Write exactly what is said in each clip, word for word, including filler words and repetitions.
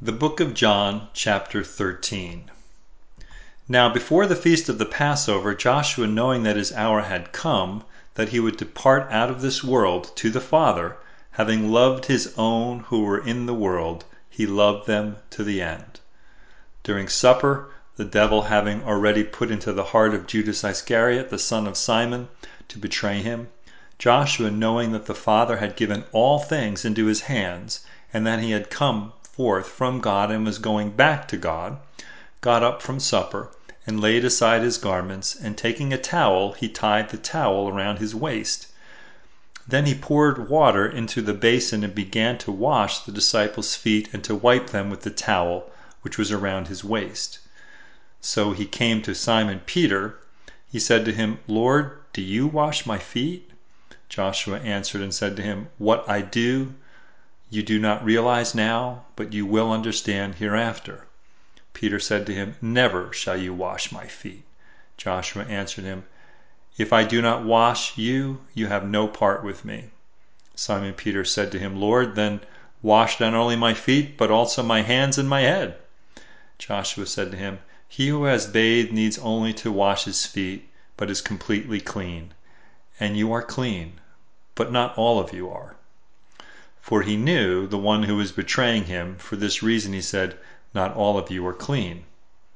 The Book of John, chapter thirteen. Now before the feast of the Passover, Joshua, knowing that his hour had come, that he would depart out of this world to the Father, having loved his own who were in the world, he loved them to the end. During supper, the devil having already put into the heart of Judas Iscariot, the son of Simon, to betray him, Joshua, knowing that the Father had given all things into his hands, and that he had come forth from God and was going back to God, got up from supper, and laid aside his garments, and taking a towel, he tied the towel around his waist. Then he poured water into the basin and began to wash the disciples' feet and to wipe them with the towel which was around his waist. So he came to Simon Peter. He said to him, "Lord, do you wash my feet?" Joshua answered and said to him, "What I do you do not realize now, but you will understand hereafter." Peter said to him, "Never shall you wash my feet." Joshua answered him, "If I do not wash you, you have no part with me." Simon Peter said to him, "Lord, then wash not only my feet, but also my hands and my head." Joshua said to him, "He who has bathed needs only to wash his feet, but is completely clean. And you are clean, but not all of you are." For he knew the one who was betraying him. For this reason he said, "Not all of you are clean."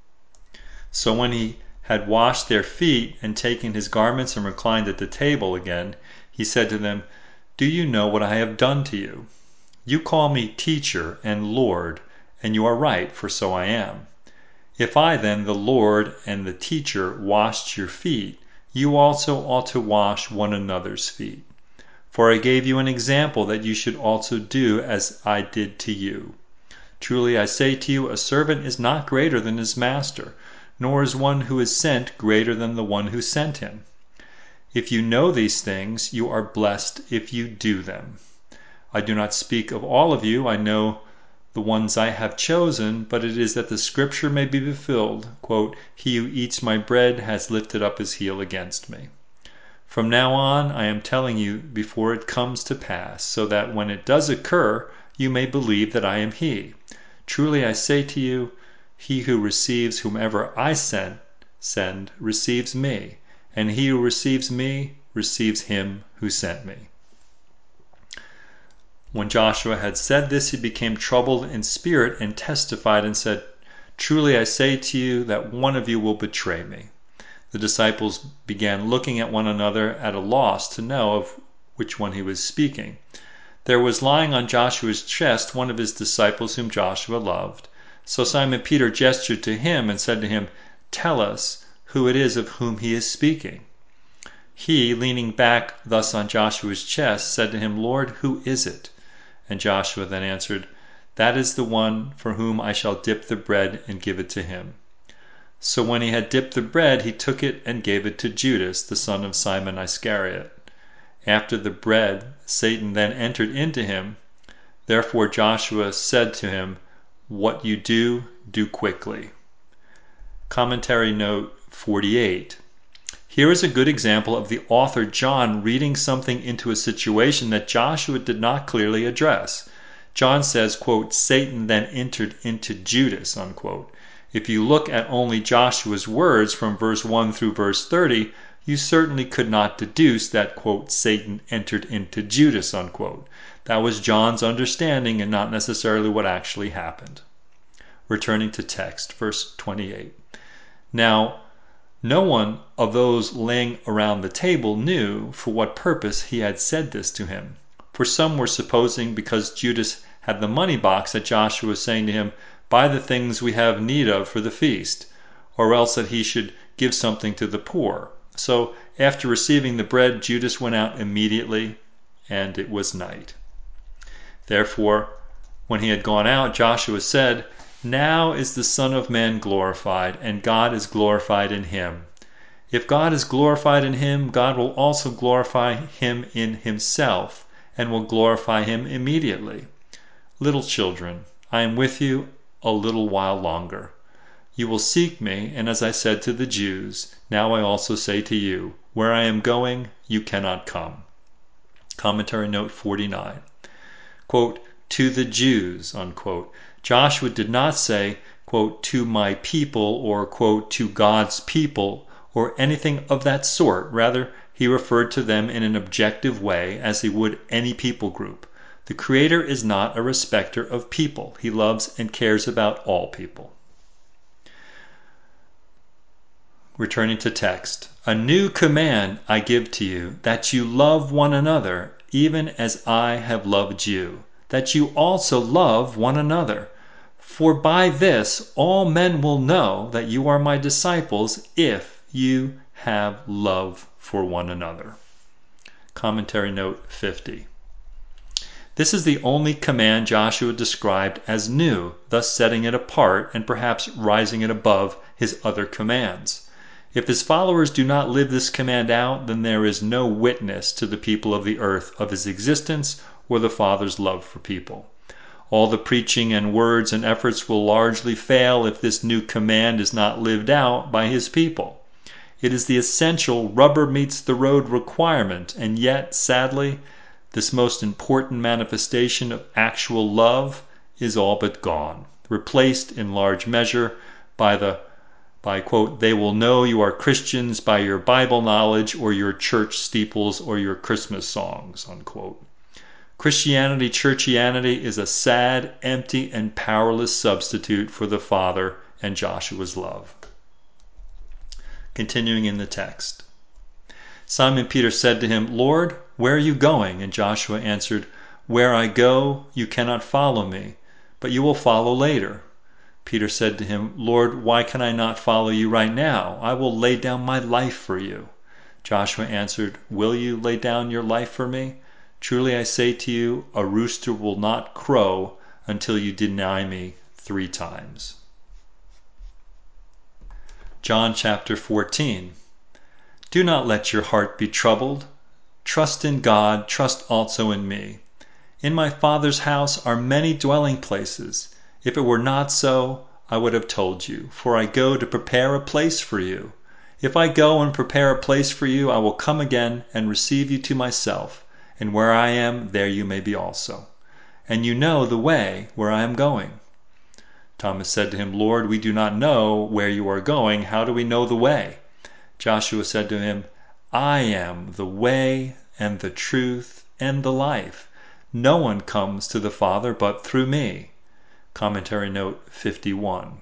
So when he had washed their feet and taken his garments and reclined at the table again, he said to them, "Do you know what I have done to you? You call me teacher and Lord, and you are right, for so I am. If I then, the Lord and the teacher, washed your feet, you also ought to wash one another's feet. For I gave you an example that you should also do as I did to you. Truly I say to you, a servant is not greater than his master, nor is one who is sent greater than the one who sent him. If you know these things, you are blessed if you do them. I do not speak of all of you, I know the ones I have chosen, but it is that the scripture may be fulfilled, quote, 'He who eats my bread has lifted up his heel against me.' From now on, I am telling you before it comes to pass, so that when it does occur, you may believe that I am he. Truly I say to you, he who receives whomever I send, send receives me, and he who receives me receives him who sent me." When Joshua had said this, he became troubled in spirit and testified and said, "Truly I say to you that one of you will betray me." The disciples began looking at one another at a loss to know of which one he was speaking. There was lying on Joshua's chest one of his disciples whom Joshua loved. So Simon Peter gestured to him and said to him, "Tell us who it is of whom he is speaking." He, leaning back thus on Joshua's chest, said to him, "Lord, who is it?" And Joshua then answered, "That is the one for whom I shall dip the bread and give it to him." So when he had dipped the bread, he took it and gave it to Judas, the son of Simon Iscariot. After the bread, Satan then entered into him. Therefore Joshua said to him, "What you do, do quickly." Commentary note forty-eight. Here is a good example of the author John reading something into a situation that Joshua did not clearly address. John says, quote, "Satan then entered into Judas," unquote. If you look at only Joshua's words from verse one through verse thirty, you certainly could not deduce that, quote, "Satan entered into Judas," unquote. That was John's understanding and not necessarily what actually happened. Returning to text, verse twenty-eight. Now, no one of those laying around the table knew for what purpose he had said this to him. For some were supposing because Judas had the money box that Joshua was saying to him, "Buy the things we have need of for the feast," or else that he should give something to the poor. So after receiving the bread, Judas went out immediately, and it was night. Therefore, when he had gone out, Joshua said, "Now is the Son of Man glorified, and God is glorified in him. If God is glorified in him, God will also glorify him in himself, and will glorify him immediately. Little children, I am with you a little while longer. You will seek me, and as I said to the Jews, now I also say to you, where I am going, you cannot come." Commentary note forty-nine. Quote, "To the Jews," unquote. Joshua did not say, quote, to my people, or, quote, to God's people, or anything of that sort. Rather, he referred to them in an objective way as he would any people group. The Creator is not a respecter of people. He loves and cares about all people. Returning to text. A new command I give to you, that you love one another, even as I have loved you, that you also love one another. For by this all men will know that you are my disciples, if you have love for one another. Commentary note fifty. This is the only command Joshua described as new, thus setting it apart and perhaps rising it above his other commands. If his followers do not live this command out, then there is no witness to the people of the earth of his existence or the Father's love for people. All the preaching and words and efforts will largely fail if this new command is not lived out by his people. It is the essential rubber meets the road requirement, and yet, sadly, this most important manifestation of actual love is all but gone, replaced in large measure by the by, quote, they will know you are Christians by your Bible knowledge or your church steeples or your Christmas songs, unquote. Christianity, churchianity is a sad, empty, and powerless substitute for the Father and Joshua's love. Continuing in the text. Simon Peter said to him, Lord, where are you going? And Joshua answered, Where I go, you cannot follow me, but you will follow later. Peter said to him, Lord, why can I not follow you right now? I will lay down my life for you. Joshua answered, Will you lay down your life for me? Truly I say to you, a rooster will not crow until you deny me three times. John chapter fourteen. Do not let your heart be troubled. Trust in God, trust also in me. In my Father's house are many dwelling places. If it were not so, I would have told you, for I go to prepare a place for you. If I go and prepare a place for you, I will come again and receive you to myself, and where I am, there you may be also. And you know the way where I am going. Thomas said to him, Lord, we do not know where you are going. How do we know the way? Joshua said to him, I am the way and the truth and the life. No one comes to the Father but through me. Commentary note fifty-one.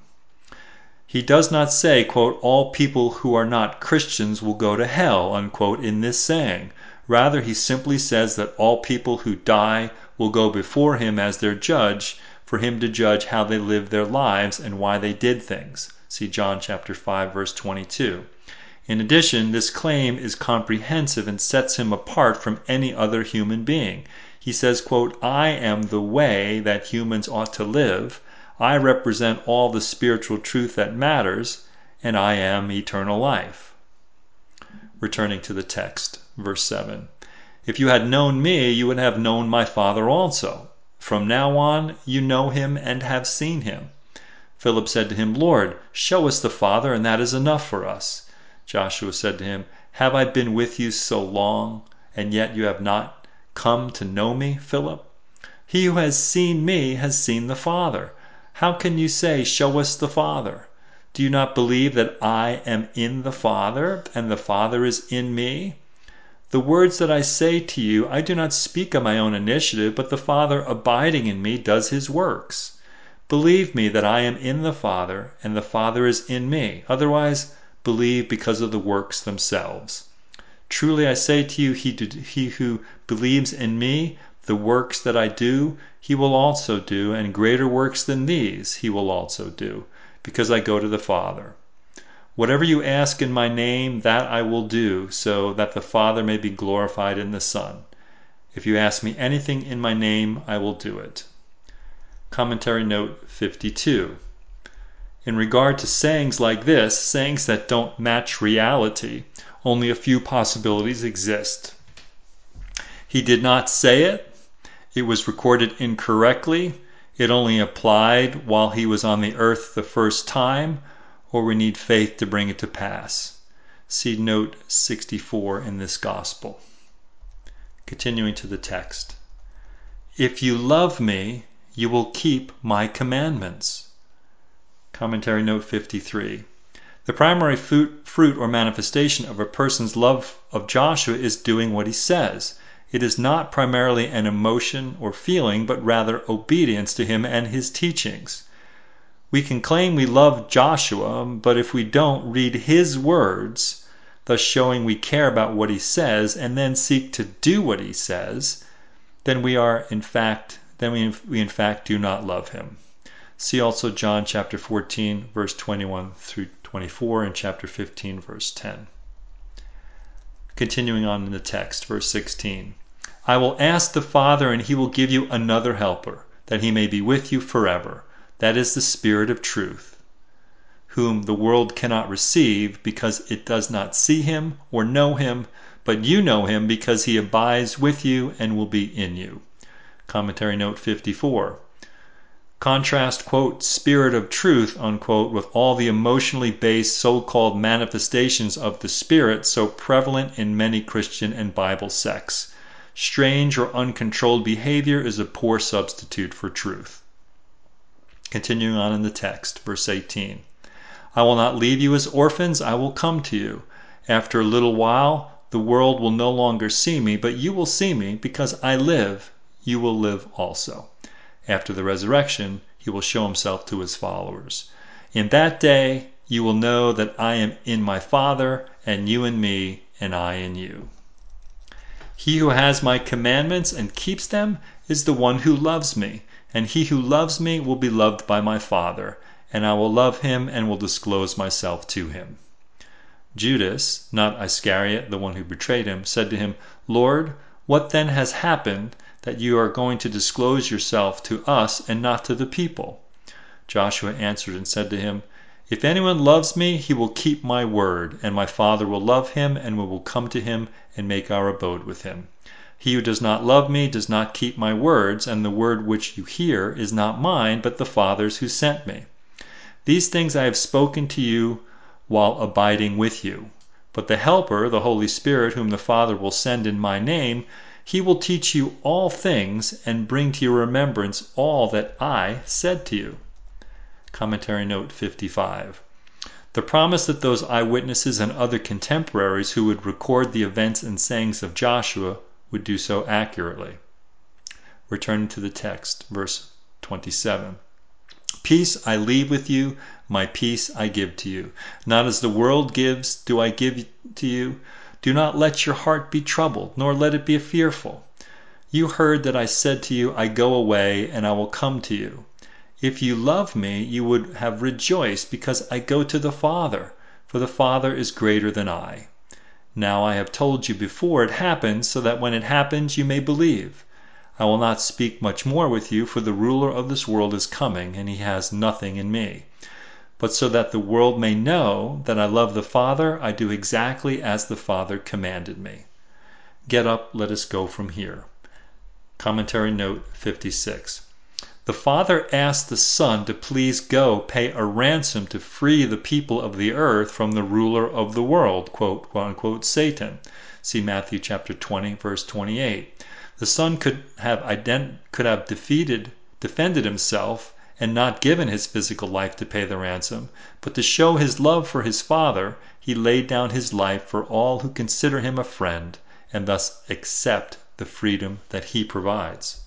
He does not say, quote, all people who are not Christians will go to hell, unquote, in this saying. Rather, he simply says that all people who die will go before him as their judge, for him to judge how they lived their lives and why they did things. See John chapter five, verse twenty-two. In addition, this claim is comprehensive and sets him apart from any other human being. He says, quote, I am the way that humans ought to live. I represent all the spiritual truth that matters, and I am eternal life. Returning to the text, verse seven. If you had known me, you would have known my Father also. From now on, you know him and have seen him. Philip said to him, Lord, show us the Father, and that is enough for us. Joshua said to him, Have I been with you so long, and yet you have not come to know me, Philip? He who has seen me has seen the Father. How can you say, Show us the Father? Do you not believe that I am in the Father, and the Father is in me? The words that I say to you, I do not speak of my own initiative, but the Father abiding in me does his works. Believe me that I am in the Father, and the Father is in me. Otherwise, believe because of the works themselves. Truly I say to you, he, do, he who believes in me, the works that I do, he will also do, and greater works than these he will also do, because I go to the Father. Whatever you ask in my name, that I will do, so that the Father may be glorified in the Son. If you ask me anything in my name, I will do it. Commentary note fifty-two. In regard to sayings like this, sayings that don't match reality, only a few possibilities exist. He did not say it. It was recorded incorrectly. It only applied while he was on the earth the first time, or we need faith to bring it to pass. See note sixty-four in this gospel. Continuing to the text. If you love me, you will keep my commandments. Commentary note fifty-three. The primary fruit, fruit or manifestation of a person's love of Joshua is doing what he says. It is not primarily an emotion or feeling, but rather obedience to him and his teachings. We can claim we love Joshua, but if we don't read his words, thus showing we care about what he says, and then seek to do what he says, then we are in fact then we, we in fact do not love him. See also John chapter fourteen, verse twenty-one through twenty-four, and chapter fifteen, verse ten. Continuing on in the text, verse sixteen. I will ask the Father, and he will give you another helper, that he may be with you forever. That is the Spirit of truth, whom the world cannot receive, because it does not see him or know him, but you know him, because he abides with you and will be in you. Commentary note fifty-four. Contrast, quote, Spirit of truth, unquote, with all the emotionally based so-called manifestations of the Spirit so prevalent in many Christian and Bible sects. Strange or uncontrolled behavior is a poor substitute for truth. Continuing on in the text, verse eighteen. I will not leave you as orphans, I will come to you. After a little while, the world will no longer see me, but you will see me, because I live, you will live also. After the resurrection, he will show himself to his followers. In that day, you will know that I am in my Father, and you in me, and I in you. He who has my commandments and keeps them is the one who loves me, and he who loves me will be loved by my Father, and I will love him and will disclose myself to him. Judas, not Iscariot, the one who betrayed him, said to him, Lord, what then has happened that you are going to disclose yourself to us and not to the people? Joshua answered and said to him, If anyone loves me, he will keep my word, and my Father will love him, and we will come to him and make our abode with him. He who does not love me does not keep my words, and the word which you hear is not mine, but the Father's who sent me. These things I have spoken to you while abiding with you. But the Helper, the Holy Spirit, whom the Father will send in my name, he will teach you all things and bring to your remembrance all that I said to you. Commentary note fifty-five. The promise that those eyewitnesses and other contemporaries who would record the events and sayings of Joshua would do so accurately. Returning to the text, verse twenty-seven. Peace I leave with you, my peace I give to you. Not as the world gives do I give to you. Do not let your heart be troubled, nor let it be fearful. You heard that I said to you, I go away, and I will come to you. If you love me, you would have rejoiced, because I go to the Father, for the Father is greater than I. Now I have told you before it happens, so that when it happens you may believe. I will not speak much more with you, for the ruler of this world is coming, and he has nothing in me. But so that the world may know that I love the Father, I do exactly as the Father commanded me. Get up, let us go from here. Commentary note fifty-six. The Father asked the Son to please go pay a ransom to free the people of the earth from the ruler of the world, quote, quote unquote, Satan. See Matthew chapter twenty, verse twenty-eight. The Son could have ident- could have defeated, defended himself and not given his physical life to pay the ransom, but to show his love for his Father, he laid down his life for all who consider him a friend and thus accept the freedom that he provides.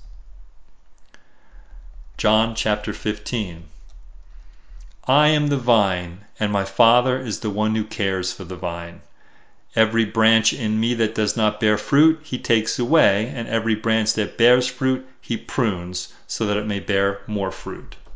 John chapter fifteen. I am the vine, and my Father is the one who cares for the vine. Every branch in me that does not bear fruit, he takes away, and every branch that bears fruit, he prunes, so that it may bear more fruit.